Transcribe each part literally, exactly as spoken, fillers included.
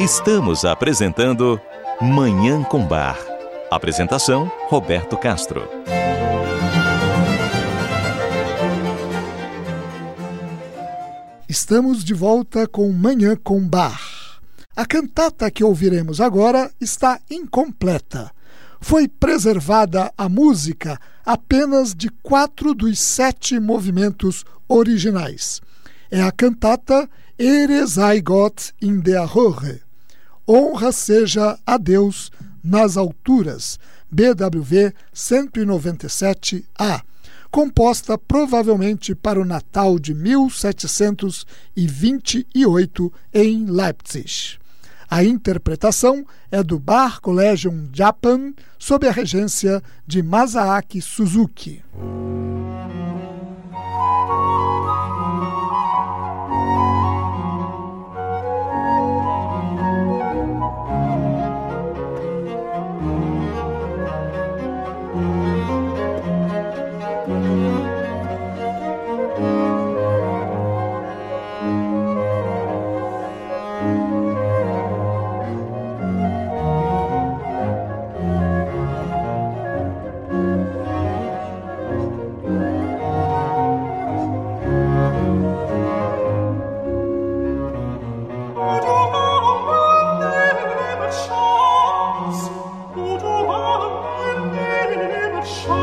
Estamos apresentando Manhã com Bar. Apresentação, Roberto Castro. Estamos de volta com Manhã com Bar. A cantata que ouviremos agora está incompleta. Foi preservada a música apenas de quatro dos sete movimentos originais. É a cantata Ehre sei Gott in der Höhe. Honra seja a Deus nas alturas, B W V cento e noventa e sete A, composta provavelmente para o Natal de mil setecentos e vinte e oito em Leipzig. A interpretação é do Bar Collegium Japan, sob a regência de Masaaki Suzuki. Show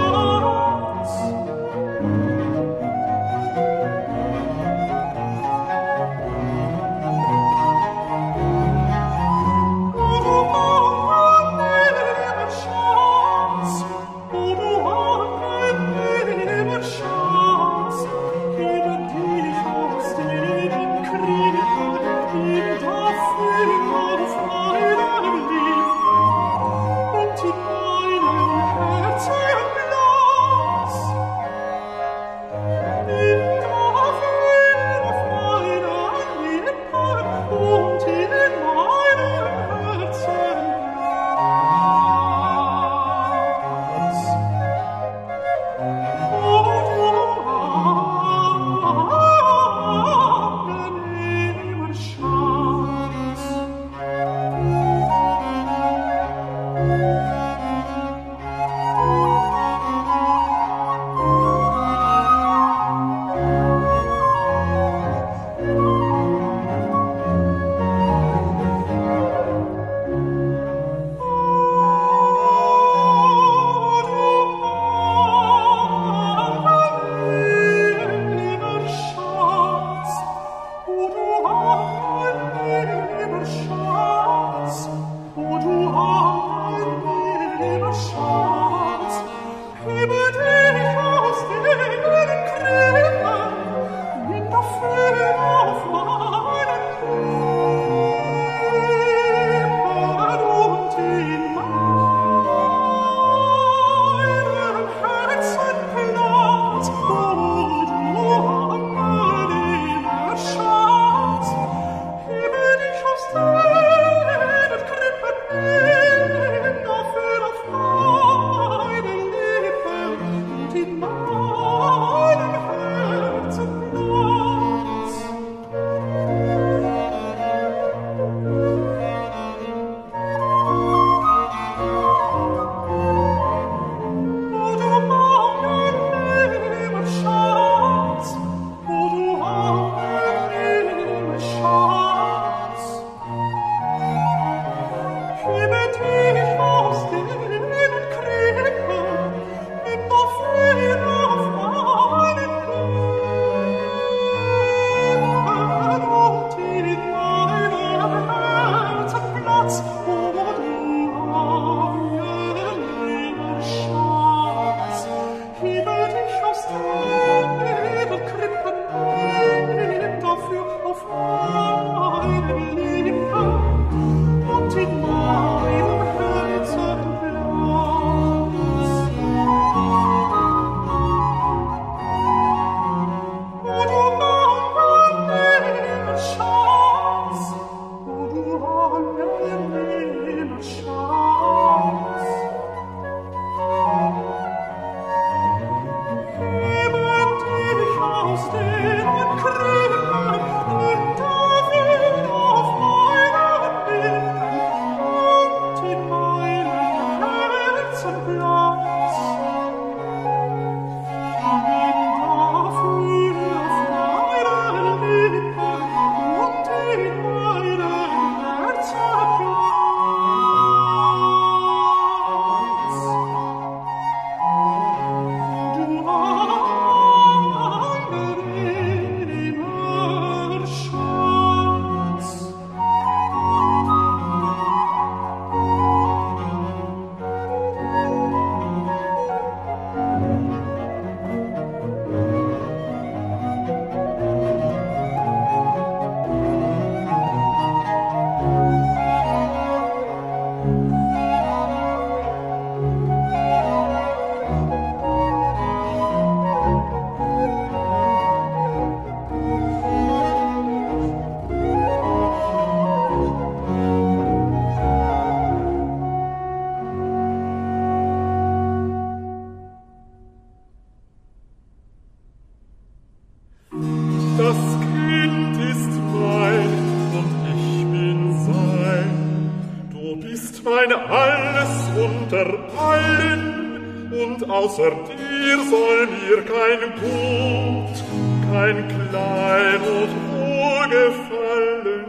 außer dir soll mir kein Gut, kein Kleid und Wohlgefallen.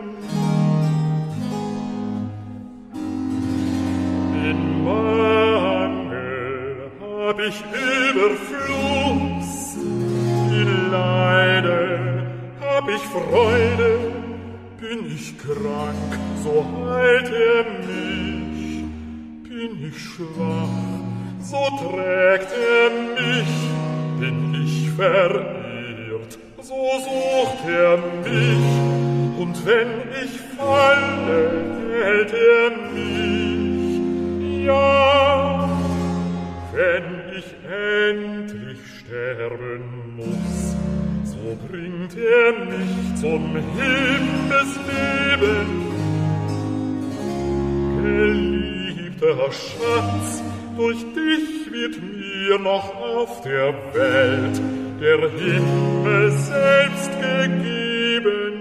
In Mangel hab ich Überfluss, in Leiden hab ich Freude, bin ich krank, so heilt er mich, bin ich schwach, so trägt er mich, bin ich verirrt, so sucht er mich, und wenn ich falle, hält er mich, ja, wenn ich endlich sterben muss, so bringt er mich zum Himmelsleben. Geliebter Schatz, durch dich wird mir noch auf der Welt der Himmel selbst gegeben.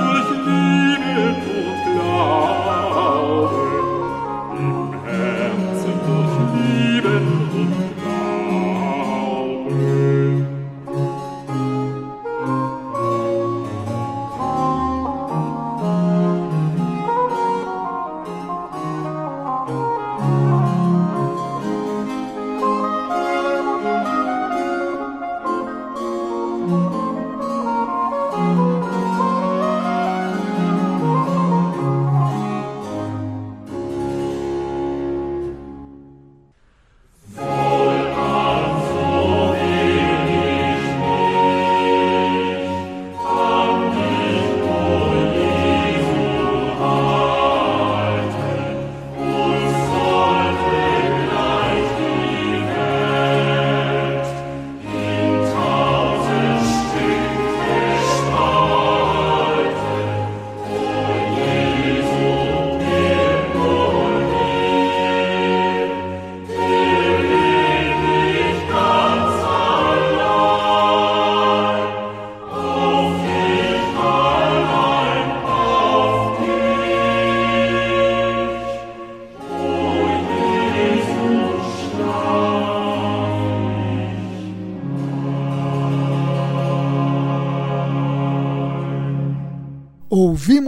Herzen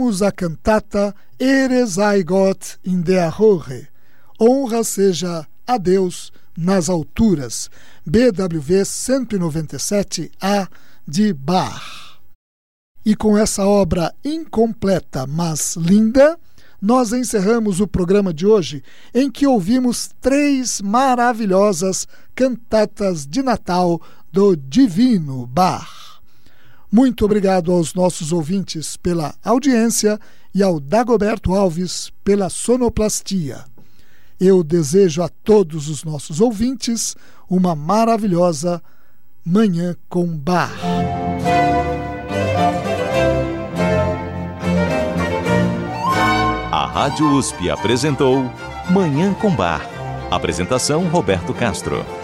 ouvimos a cantata Ehre sei Gott in der Höhe, Honra seja a Deus nas alturas, B W V cento e noventa e sete A de Bach. E com essa obra incompleta, mas linda, nós encerramos o programa de hoje, em que ouvimos três maravilhosas cantatas de Natal do Divino Bach. Muito obrigado aos nossos ouvintes pela audiência e ao Dagoberto Alves pela sonoplastia. Eu desejo a todos os nossos ouvintes uma maravilhosa Manhã com Bach. A Rádio U S P apresentou Manhã com Bar. Apresentação Roberto Castro.